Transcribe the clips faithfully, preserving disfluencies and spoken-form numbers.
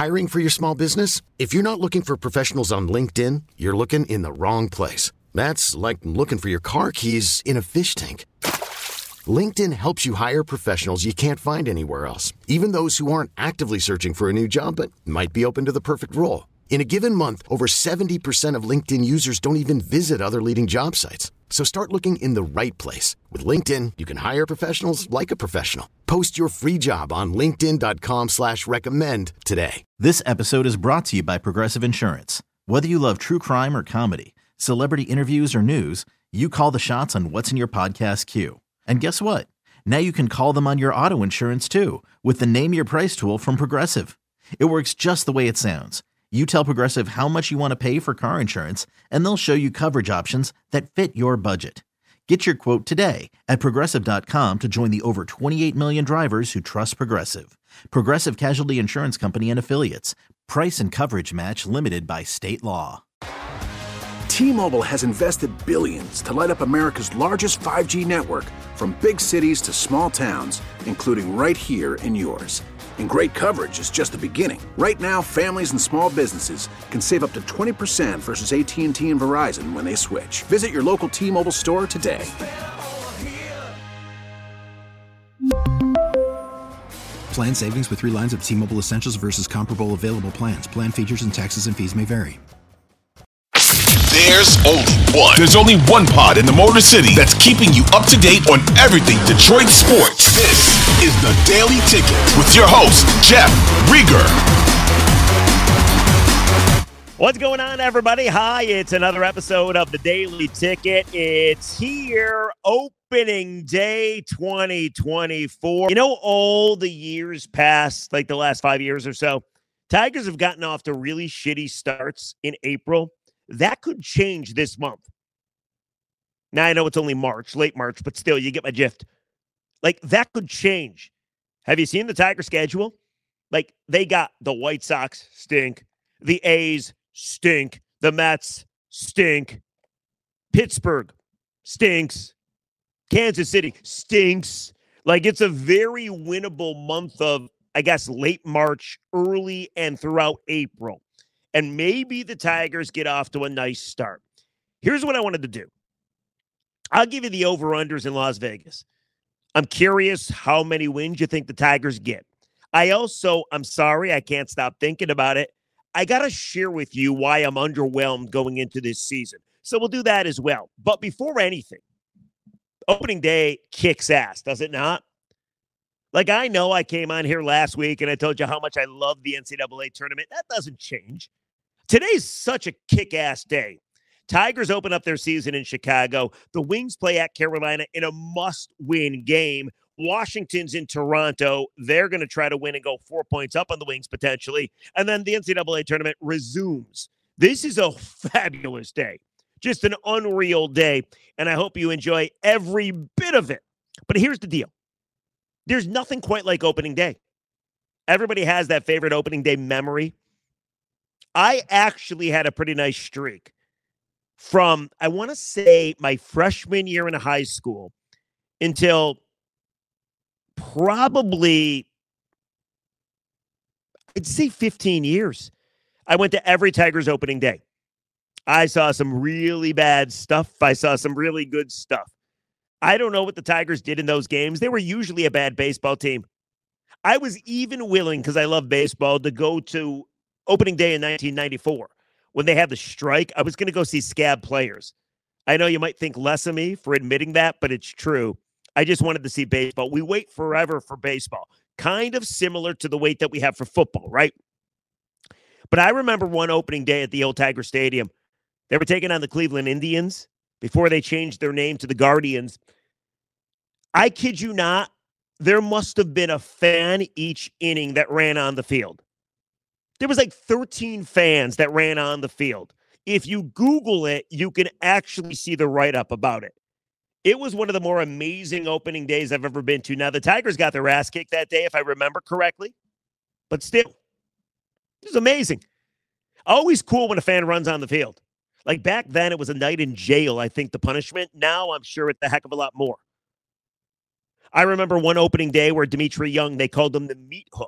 Hiring for your small business? If you're not looking for professionals on LinkedIn, you're looking in the wrong place. That's like looking for your car keys in a fish tank. LinkedIn helps you hire professionals you can't find anywhere else, even those who aren't actively searching for a new job but might be open to the perfect role. In a given month, over seventy percent of LinkedIn users don't even visit other leading job sites. So start looking in the right place. With LinkedIn, you can hire professionals like a professional. Post your free job on linkedin dot com slash recommend today. This episode is brought to you by Progressive Insurance. Whether you love true crime or comedy, celebrity interviews or news, you call the shots on what's in your podcast queue. And guess what? Now you can call them on your auto insurance too with the Name Your Price tool from Progressive. It works just the way it sounds. You tell Progressive how much you want to pay for car insurance, and they'll show you coverage options that fit your budget. Get your quote today at progressive dot com to join the over twenty-eight million drivers who trust Progressive. Progressive Casualty Insurance Company and Affiliates. Price and coverage match limited by state law. T-Mobile has invested billions to light up America's largest five G network, from big cities to small towns, including right here in yours. And great coverage is just the beginning. Right now, families and small businesses can save up to twenty percent versus A T and T and Verizon when they switch. Visit your local T-Mobile store today. Plan savings with three lines of T-Mobile Essentials versus comparable available plans. Plan features and taxes and fees may vary. There's only one. There's only one pod in the Motor City that's keeping you up to date on everything Detroit sports. This is The Daily Ticket with your host, Jeff Rieger. What's going on, everybody? Hi, it's another episode of The Daily Ticket. It's here, opening day twenty twenty-four. You know, all the years past, like the last five years or so, Tigers have gotten off to really shitty starts in April. That could change this month. Now, I know it's only March, late March, but still, you get my drift. Like, that could change. Have you seen the Tiger schedule? Like, they got the White Sox stink. The A's stink. The Mets stink. Pittsburgh stinks. Kansas City stinks. Like, it's a very winnable month of, I guess, late March, early, and throughout April. And maybe the Tigers get off to a nice start. Here's what I wanted to do. I'll give you the over-unders in Las Vegas. I'm curious how many wins you think the Tigers get. I also, I'm sorry, I can't stop thinking about it. I got to share with you why I'm underwhelmed going into this season. So we'll do that as well. But before anything, opening day kicks ass, does it not? Like, I know I came on here last week and I told you how much I love the N C double A tournament. That doesn't change. Today's such a kick-ass day. Tigers open up their season in Chicago. The Wings play at Carolina in a must-win game. Washington's in Toronto. They're going to try to win and go four points up on the Wings potentially. And then the N C double A tournament resumes. This is a fabulous day. Just an unreal day. And I hope you enjoy every bit of it. But here's the deal. There's nothing quite like opening day. Everybody has that favorite opening day memory. I actually had a pretty nice streak from, I want to say, my freshman year in high school until probably, I'd say fifteen years. I went to every Tigers opening day. I saw some really bad stuff. I saw some really good stuff. I don't know what the Tigers did in those games. They were usually a bad baseball team. I was even willing, because I love baseball, to go to opening day in nineteen ninety-four when they had the strike. I was going to go see scab players. I know you might think less of me for admitting that, but it's true. I just wanted to see baseball. We wait forever for baseball, kind of similar to the wait that we have for football, right? But I remember one opening day at the old Tiger Stadium. They were taking on the Cleveland Indians before they changed their name to the Guardians. I kid you not, there must have been a fan each inning that ran on the field. There was like thirteen fans that ran on the field. If you Google it, you can actually see the write-up about it. It was one of the more amazing opening days I've ever been to. Now, the Tigers got their ass kicked that day, if I remember correctly. But still, it was amazing. Always cool when a fan runs on the field. Like back then, it was a night in jail, I think, the punishment. Now, I'm sure it's a heck of a lot more. I remember one opening day where Dimitri Young, they called him the meat hook.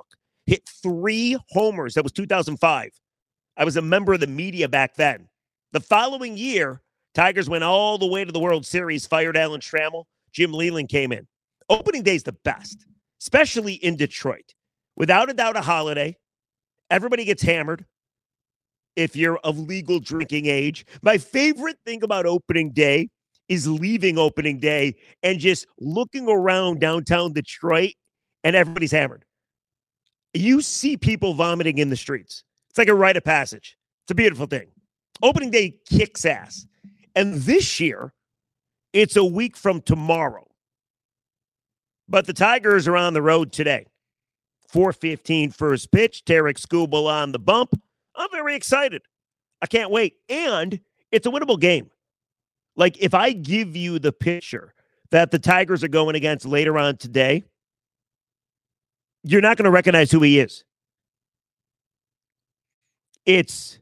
hit three homers. That was two thousand five. I was a member of the media back then. The following year, Tigers went all the way to the World Series, fired Alan Trammell. Jim Leyland came in. Opening day is the best, especially in Detroit. Without a doubt, a holiday. Everybody gets hammered if you're of legal drinking age. My favorite thing about opening day is leaving opening day and just looking around downtown Detroit and everybody's hammered. You see people vomiting in the streets. It's like a rite of passage. It's a beautiful thing. Opening day kicks ass. And this year, it's a week from tomorrow. But the Tigers are on the road today. four fifteen first pitch. Tarik Skubal on the bump. I'm very excited. I can't wait. And it's a winnable game. Like, if I give you the picture that the Tigers are going against later on today, you're not going to recognize who he is. It's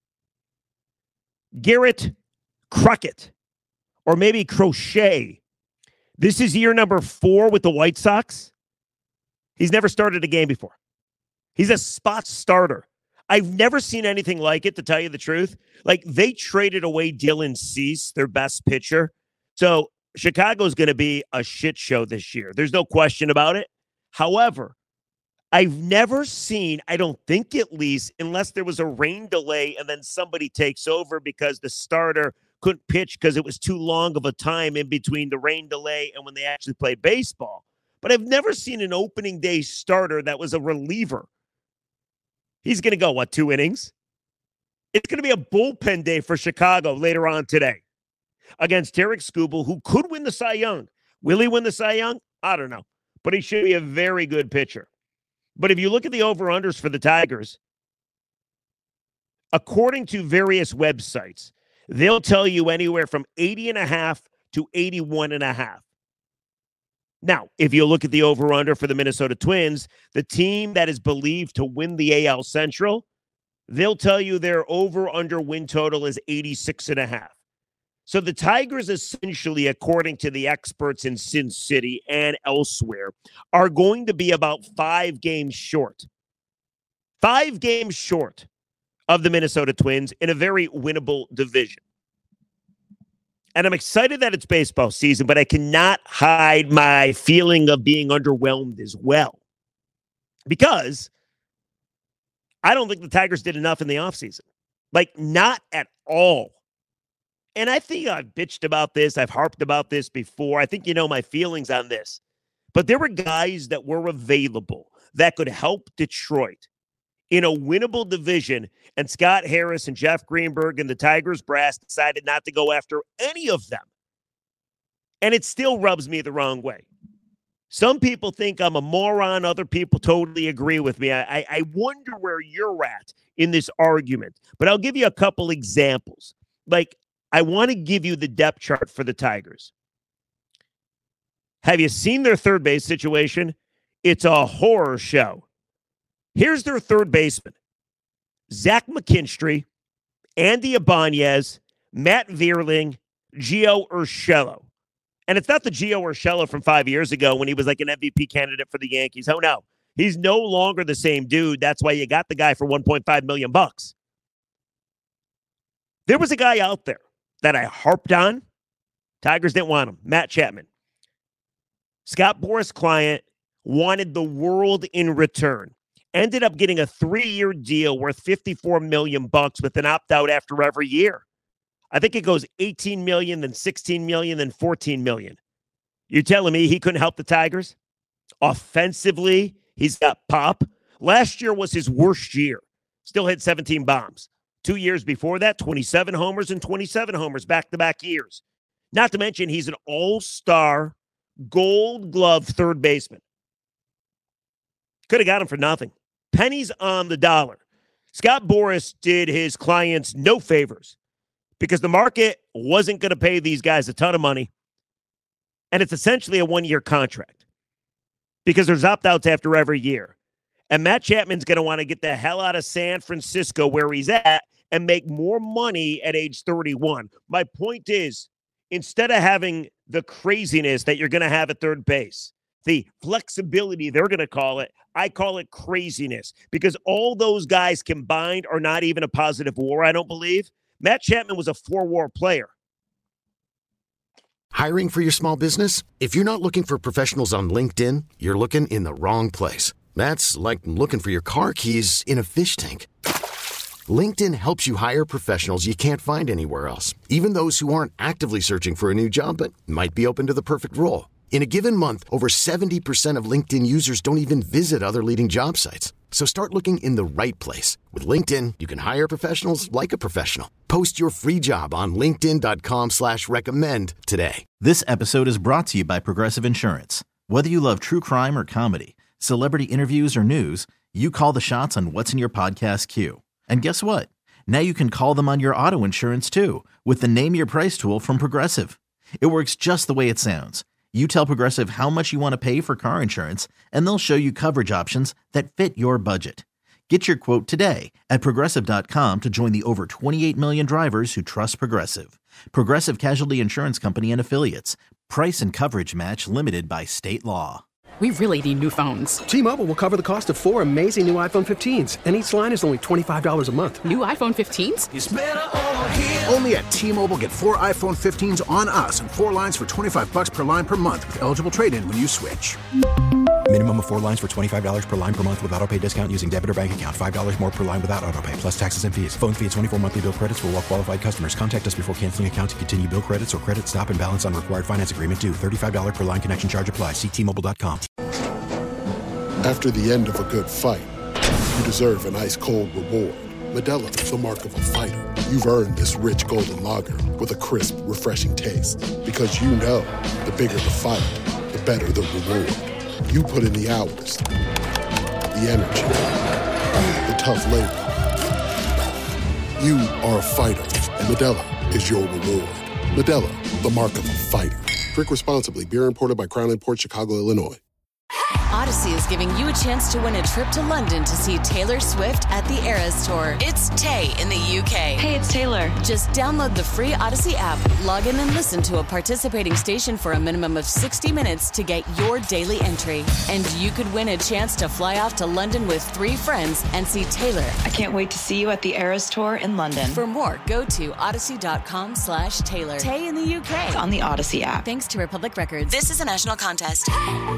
Garrett Crockett, or maybe Crochet. This is year number four with the White Sox. He's never started a game before. He's a spot starter. I've never seen anything like it, to tell you the truth. Like, they traded away Dylan Cease, their best pitcher. So Chicago's going to be a shit show this year. There's no question about it. However, I've never seen, I don't think at least, unless there was a rain delay and then somebody takes over because the starter couldn't pitch because it was too long of a time in between the rain delay and when they actually played baseball. But I've never seen an opening day starter that was a reliever. He's going to go, what, two innings? It's going to be a bullpen day for Chicago later on today against Tarik Skubal, who could win the Cy Young. Will he win the Cy Young? I don't know. But he should be a very good pitcher. But if you look at the over-unders for the Tigers, according to various websites, they'll tell you anywhere from eighty and a half to eighty-one and a half. Now, if you look at the over-under for the Minnesota Twins, the team that is believed to win the A L Central, they'll tell you their over-under win total is eighty-six and a half. So the Tigers, essentially, according to the experts in Sin City and elsewhere, are going to be about five games short. Five games short of the Minnesota Twins in a very winnable division. And I'm excited that it's baseball season, but I cannot hide my feeling of being underwhelmed as well. Because I don't think the Tigers did enough in the offseason. Like, not at all. And I think I've bitched about this. I've harped about this before. I think you know my feelings on this. But there were guys that were available that could help Detroit in a winnable division, and Scott Harris and Jeff Greenberg and the Tigers brass decided not to go after any of them. And it still rubs me the wrong way. Some people think I'm a moron. Other people totally agree with me. I, I wonder where you're at in this argument. But I'll give you a couple examples. Like, I want to give you the depth chart for the Tigers. Have you seen their third base situation? It's a horror show. Here's their third baseman: Zach McKinstry, Andy Ibanez, Matt Vierling, Gio Urshela. And it's not the Gio Urshela from five years ago when he was like an M V P candidate for the Yankees. Oh, no. He's no longer the same dude. That's why you got the guy for one point five million bucks. There was a guy out there that I harped on. Tigers didn't want him. Matt Chapman. Scott Boras' client wanted the world in return. Ended up getting a three-year deal worth fifty-four million bucks with an opt-out after every year. I think it goes eighteen million, then sixteen million, then fourteen million. You're telling me he couldn't help the Tigers? Offensively, he's got pop. Last year was his worst year. Still hit seventeen bombs. Two years before that, twenty-seven homers and twenty-seven homers back-to-back years. Not to mention, he's an all-star, gold glove third baseman. Could have got him for nothing. Pennies on the dollar. Scott Boras did his clients no favors because the market wasn't going to pay these guys a ton of money. And it's essentially a one-year contract because there's opt-outs after every year. And Matt Chapman's going to want to get the hell out of San Francisco where he's at and make more money at age thirty-one. My point is, instead of having the craziness that you're going to have at third base, the flexibility, they're going to call it. I call it craziness because all those guys combined are not even a positive war, I don't believe. Matt Chapman was a four-war player. Hiring for your small business? If you're not looking for professionals on LinkedIn, you're looking in the wrong place. That's like looking for your car keys in a fish tank. LinkedIn helps you hire professionals you can't find anywhere else, even those who aren't actively searching for a new job but might be open to the perfect role. In a given month, over seventy percent of LinkedIn users don't even visit other leading job sites. So start looking in the right place. With LinkedIn, you can hire professionals like a professional. Post your free job on linkedin dot com slash recommend today. This episode is brought to you by Progressive Insurance. Whether you love true crime or comedy, celebrity interviews or news, you call the shots on what's in your podcast queue. And guess what? Now you can call them on your auto insurance too with the Name Your Price tool from Progressive. It works just the way it sounds. You tell Progressive how much you want to pay for car insurance, and they'll show you coverage options that fit your budget. Get your quote today at progressive dot com to join the over twenty-eight million drivers who trust Progressive. Progressive Casualty Insurance Company and Affiliates. Price and coverage match limited by state law. We really need new phones. T-Mobile will cover the cost of four amazing new iPhone fifteens, and each line is only twenty-five dollars a month. New iPhone fifteens? It's better over here. Only at T-Mobile, get four iPhone fifteens on us and four lines for twenty-five dollars per line per month with eligible trade-in when you switch. Minimum of four lines for twenty-five dollars per line per month with autopay discount using debit or bank account. five dollars more per line without autopay, plus taxes and fees. Phone fee at twenty-four monthly bill credits for well-qualified customers. Contact us before canceling account to continue bill credits or credit stop and balance on required finance agreement due. thirty-five dollars per line connection charge applies. See T Mobile dot com. After the end of a good fight, you deserve an ice-cold reward. Modelo is the mark of a fighter. You've earned this rich golden lager with a crisp, refreshing taste. Because you know, the bigger the fight, the better the reward. You put in the hours, the energy, the tough labor. You are a fighter, and Modelo is your reward. Modelo, the mark of a fighter. Drink responsibly. Beer imported by Crown Imports, Chicago, Illinois. Odyssey is giving you a chance to win a trip to London to see Taylor Swift at the Eras Tour. It's Tay in the U K. Hey, it's Taylor. Just download the free Odyssey app, log in and listen to a participating station for a minimum of sixty minutes to get your daily entry. And you could win a chance to fly off to London with three friends and see Taylor. I can't wait to see you at the Eras Tour in London. For more, go to odyssey dot com slash Taylor. Tay in the U K. It's on the Odyssey app. Thanks to Republic Records. This is a national contest.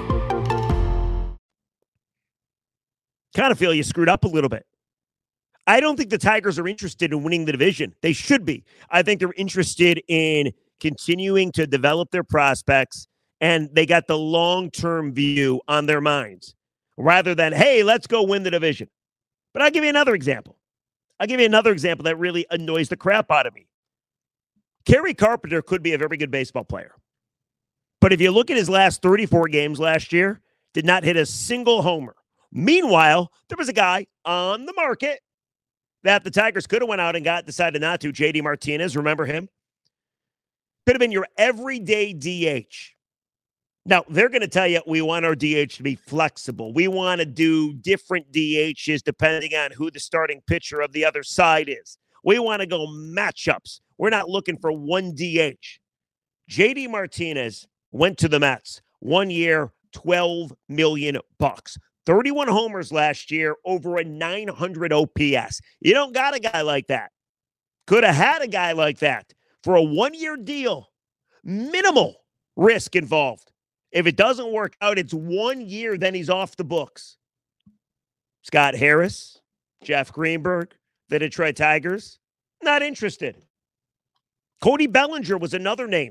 Kind of feel you screwed up a little bit. I don't think the Tigers are interested in winning the division. They should be. I think they're interested in continuing to develop their prospects, and they got the long-term view on their minds rather than, hey, let's go win the division. But I'll give you another example. I'll give you another example that really annoys the crap out of me. Kerry Carpenter could be a very good baseball player. But if you look at his last thirty-four games last year, did not hit a single homer. Meanwhile, there was a guy on the market that the Tigers could have went out and got, decided not to. J D Martinez, remember him? Could have been your everyday D H. Now, they're going to tell you we want our D H to be flexible. We want to do different D Hs depending on who the starting pitcher of the other side is. We want to go matchups. We're not looking for one D H. J D Martinez went to the Mets. One year, twelve million bucks. thirty-one homers last year, over a nine hundred O P S. You don't got a guy like that. Could have had a guy like that for a one-year deal. Minimal risk involved. If it doesn't work out, it's one year, then he's off the books. Scott Harris, Jeff Greenberg, the Detroit Tigers, not interested. Cody Bellinger was another name.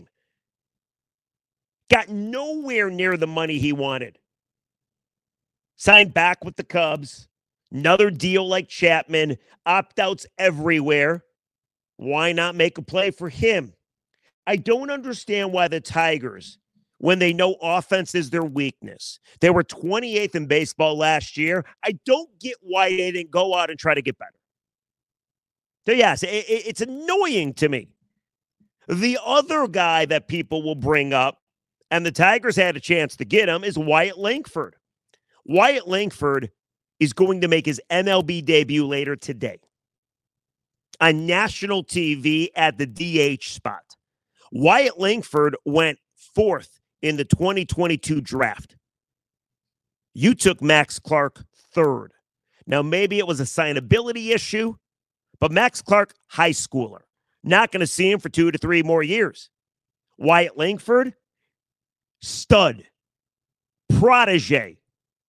Got nowhere near the money he wanted. Signed back with the Cubs. Another deal like Chapman. Opt-outs everywhere. Why not make a play for him? I don't understand why the Tigers, when they know offense is their weakness, they were twenty-eighth in baseball last year. I don't get why they didn't go out and try to get better. So yes, it, it, it's annoying to me. The other guy that people will bring up, and the Tigers had a chance to get him, is Wyatt Langford. Wyatt Langford is going to make his M L B debut later today on national T V at the D H spot. Wyatt Langford went fourth in the twenty twenty-two draft. You took Max Clark third. Now, maybe it was a signability issue, but Max Clark, high schooler. Not going to see him for two to three more years. Wyatt Langford, stud, protege.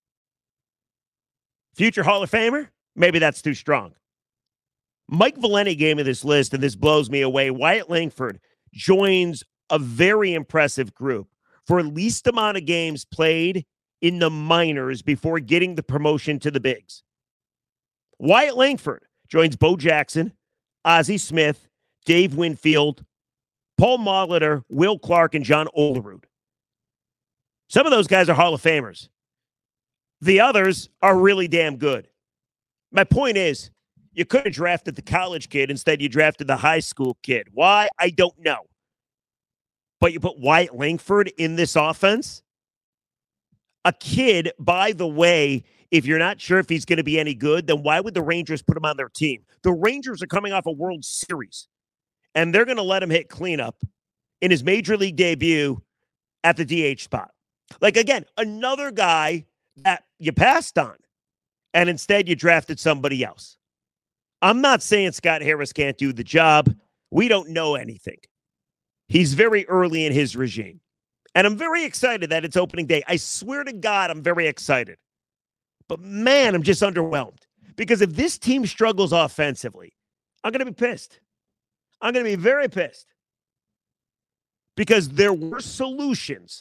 Future Hall of Famer? Maybe that's too strong. Mike Valenti gave me this list, and this blows me away. Wyatt Langford joins a very impressive group for least amount of games played in the minors before getting the promotion to the bigs. Wyatt Langford joins Bo Jackson, Ozzie Smith, Dave Winfield, Paul Molitor, Will Clark, and John Olerud. Some of those guys are Hall of Famers. The others are really damn good. My point is, you could have drafted the college kid. Instead, you drafted the high school kid. Why? I don't know. But you put Wyatt Langford in this offense? A kid, by the way, if you're not sure if he's going to be any good, then why would the Rangers put him on their team? The Rangers are coming off a World Series, and they're going to let him hit cleanup in his major league debut at the D H spot. Like, again, another guy that you passed on, and instead you drafted somebody else. I'm not saying Scott Harris can't do the job. We don't know anything. He's very early in his regime. And I'm very excited that it's opening day. I swear to God, I'm very excited. But man, I'm just underwhelmed. Because if this team struggles offensively, I'm going to be pissed. I'm going to be very pissed. Because there were solutions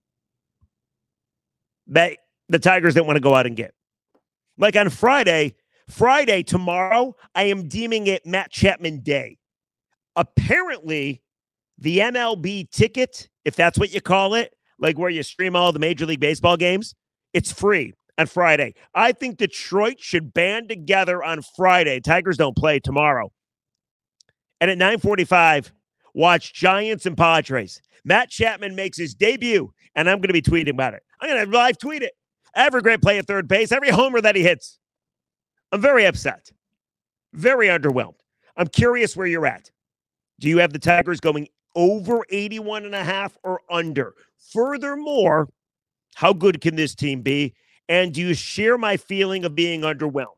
that the Tigers didn't want to go out and get. Like on Friday, Friday, tomorrow, I am deeming it Matt Chapman Day. Apparently, the M L B ticket, if that's what you call it, like where you stream all the Major League Baseball games, it's free on Friday. I think Detroit should band together on Friday. Tigers don't play tomorrow. And at nine forty-five, watch Giants and Padres. Matt Chapman makes his debut, and I'm going to be tweeting about it. I'm going to live tweet it. Every great play at third base, every homer that he hits. I'm very upset. Very underwhelmed. I'm curious where you're at. Do you have the Tigers going over eighty-one and a half or under? Furthermore, how good can this team be? And do you share my feeling of being underwhelmed?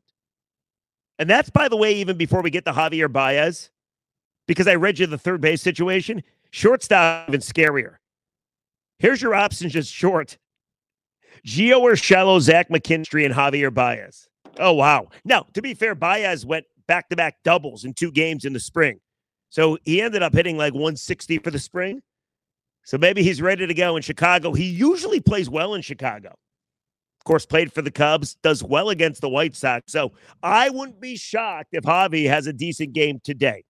And that's, by the way, even before we get to Javier Baez, because I read you the third base situation. Shortstop, even scarier. Here's your options just short. Gio Urshela, Zach McKinstry, and Javier Baez. Oh, wow. Now, to be fair, Baez went back-to-back doubles in two games in the spring. So he ended up hitting like one sixty for the spring. So maybe he's ready to go in Chicago. He usually plays well in Chicago. Of course, played for the Cubs, does well against the White Sox. So I wouldn't be shocked if Javi has a decent game today.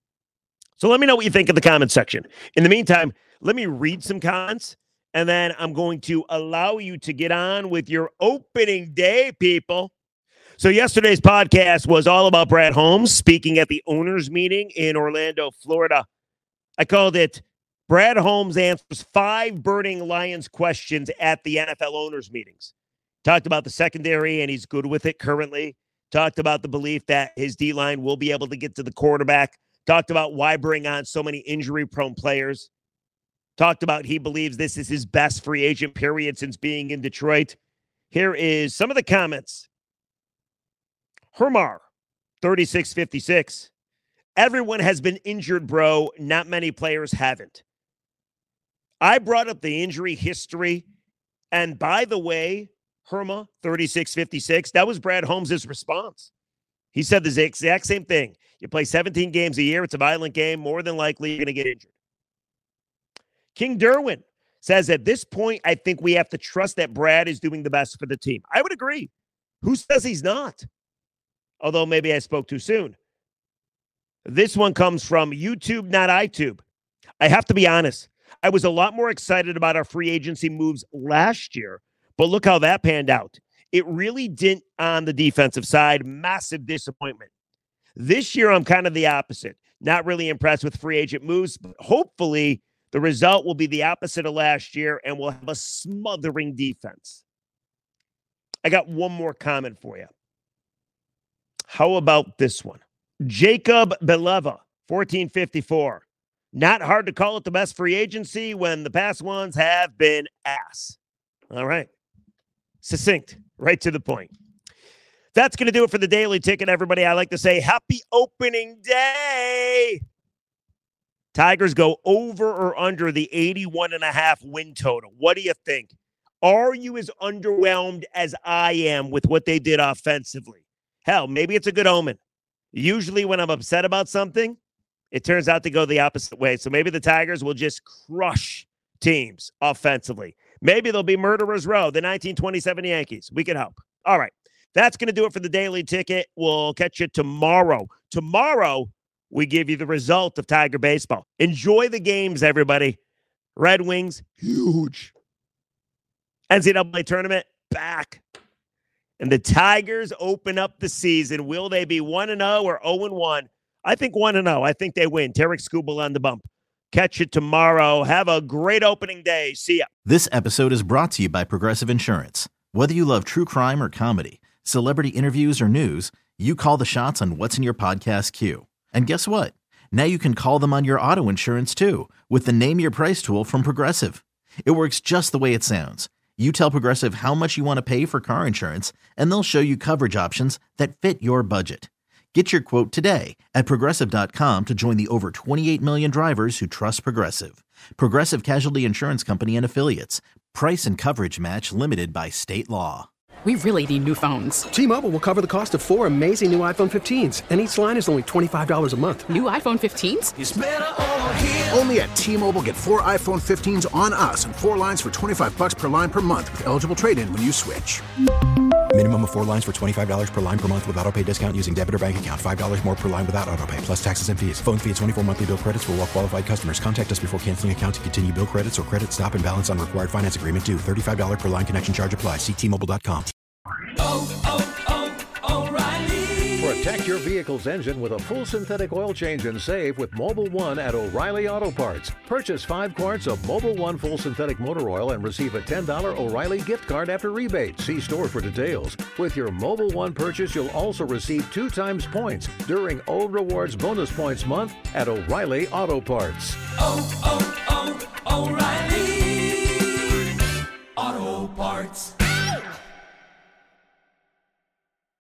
So let me know what you think in the comment section. In the meantime, let me read some comments, and then I'm going to allow you to get on with your opening day, people. So yesterday's podcast was all about Brad Holmes speaking at the owners meeting in Orlando, Florida. I called it Brad Holmes answers five burning Lions questions at the N F L owners meetings. Talked about the secondary, and he's good with it currently. Talked about the belief that his D-line will be able to get to the quarterback. Talked about why bring on so many injury-prone players. Talked about he believes this is his best free agent period since being in Detroit. Here is some of the comments. Hermar, thirty-six fifty-six. Everyone has been injured, bro. Not many players haven't. I brought up the injury history. And by the way, Herma, thirty-six fifty-six, that was Brad Holmes' response. He said the exact same thing. You play seventeen games a year. It's a violent game. More than likely, you're going to get injured. King Derwin says, at this point, I think we have to trust that Brad is doing the best for the team. I would agree. Who says he's not? Although maybe I spoke too soon. This one comes from YouTube, not iTube. I have to be honest. I was a lot more excited about our free agency moves last year, but look how that panned out. It really didn't on the defensive side. Massive disappointment. This year, I'm kind of the opposite. Not really impressed with free agent moves, but hopefully the result will be the opposite of last year, and we'll have a smothering defense. I got one more comment for you. How about this one? Jacob Beleva, fourteen fifty-four. Not hard to call it the best free agency when the past ones have been ass. All right. Succinct, right to the point. That's going to do it for the Daily Ticket, everybody. I like to say happy opening day. Tigers go over or under the eighty-one and a half win total. What do you think? Are you as underwhelmed as I am with what they did offensively? Hell, maybe it's a good omen. Usually when I'm upset about something, it turns out to go the opposite way. So maybe the Tigers will just crush teams offensively. Maybe they'll be Murderers Row, the nineteen twenty-seven Yankees. We can hope. All right. That's going to do it for the Daily Ticket. We'll catch you tomorrow. Tomorrow, we give you the result of Tiger baseball. Enjoy the games, everybody. Red Wings, huge. N C double A tournament, back. And the Tigers open up the season. Will they be one and oh or oh and one? I think one and oh. I think they win. Tarek Skubal on the bump. Catch you tomorrow. Have a great opening day. See ya. This episode is brought to you by Progressive Insurance. Whether you love true crime or comedy, celebrity interviews or news, you call the shots on what's in your podcast queue. And guess what? Now you can call them on your auto insurance too with the Name Your Price tool from Progressive. It works just the way it sounds. You tell Progressive how much you want to pay for car insurance, and they'll show you coverage options that fit your budget. Get your quote today at Progressive dot com to join the over twenty-eight million drivers who trust Progressive. Progressive Casualty Insurance Company and Affiliates. Price and coverage match limited by state law. We really need new phones. T-Mobile will cover the cost of four amazing new iPhone fifteens, and each line is only twenty-five dollars a month. New iPhone fifteens? It's better over here. Only at T-Mobile, get four iPhone fifteens on us and four lines for twenty-five bucks per line per month with eligible trade-in when you switch. Minimum of four lines for twenty-five dollars per line per month with auto pay discount using debit or bank account. five dollars more per line without auto pay, plus taxes and fees. Phone fee at twenty-four monthly bill credits for well-qualified customers. Contact us before canceling account to continue bill credits or credit stop and balance on required finance agreement due. thirty-five dollars per line connection charge applies. See T Mobile dot com. Oh, oh, oh, O'Reilly. Protect your vehicle's engine with a full synthetic oil change and save with Mobil one at O'Reilly Auto Parts. Purchase five quarts of Mobil one full synthetic motor oil and receive a ten dollars O'Reilly gift card after rebate. See store for details. With your Mobil one purchase, you'll also receive two times points during O Rewards Bonus Points Month at O'Reilly Auto Parts. Oh, oh,